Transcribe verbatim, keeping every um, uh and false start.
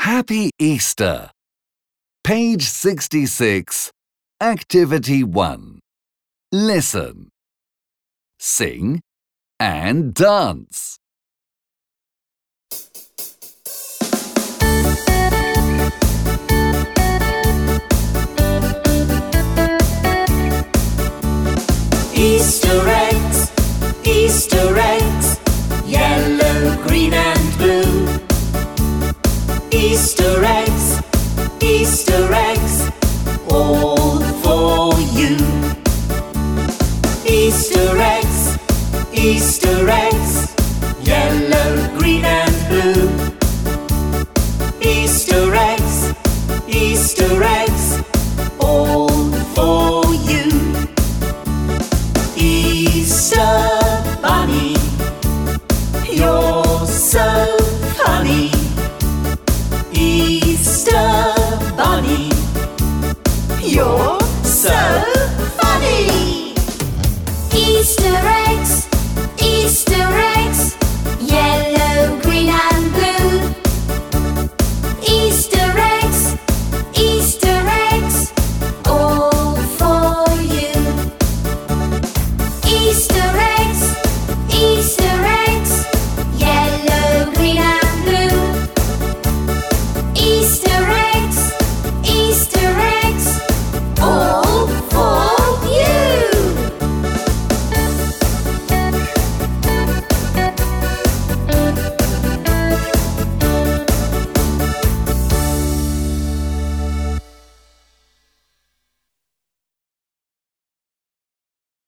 Happy Easter! Page sixty-six, Activity one. Listen, sing and dance. Easter eggs, Easter eggs, yellow, green and blue. Easter eggs, Easter eggs, all for you. Easter eggs, Easter eggs, yellow, green and blue. Easter eggs, Easter eggs,